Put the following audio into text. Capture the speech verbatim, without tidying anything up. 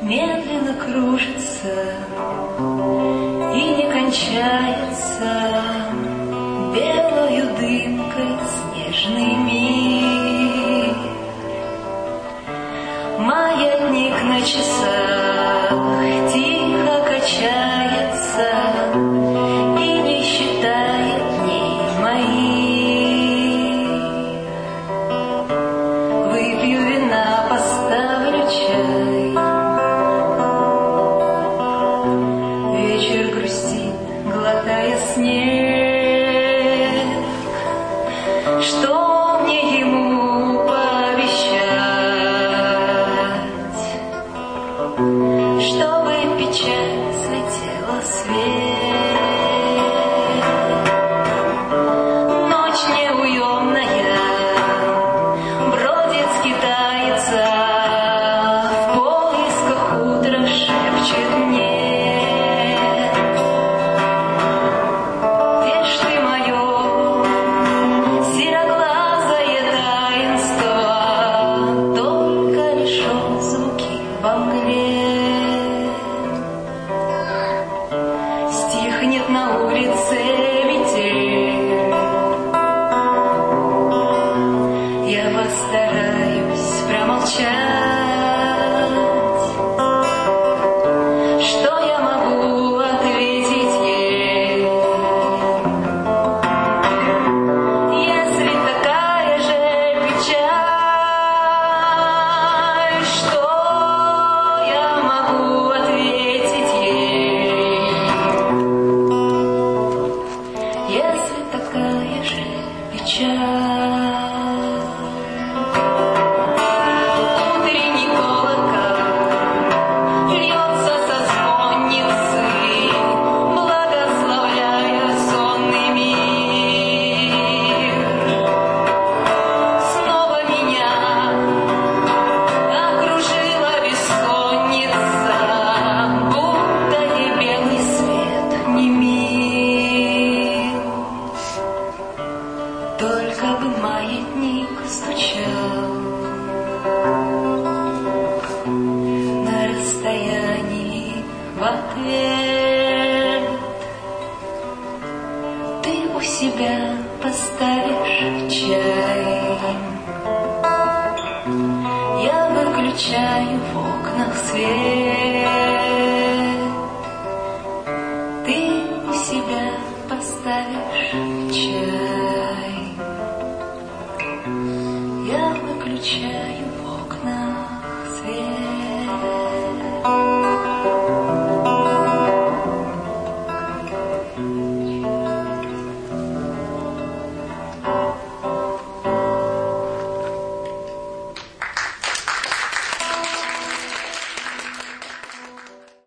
медленно кружится и не кончается белою дымкой снежный мир. Маятник на часах тихо качается и не считает дней моих. Выпью вина, поставлю чай. Вечер грустит, глотая снег. Что мне ему пообещать, чтобы печаль слетела в свет? Ночь неуемная бродит, скитается, в поисках утра шепчет мне. Где ж ты, мое сероглазое таинство, только лишь звуки во мгле. Стихнет на улице метель, я постараюсь промолчать. Что я могу ответить ей, если такая же печаль? Что я могу ответить ей, если такая же печаль? Утренний колокол льется со звонницы, благословляя сонный мир. Снова меня окружила бессонница, будто ей белый свет не мил. Только бы маятник стучал на расстоянии в ответ. Ты у себя поставишь чай, я выключаю в окнах свет. Ты у себя поставишь чай, я выключаю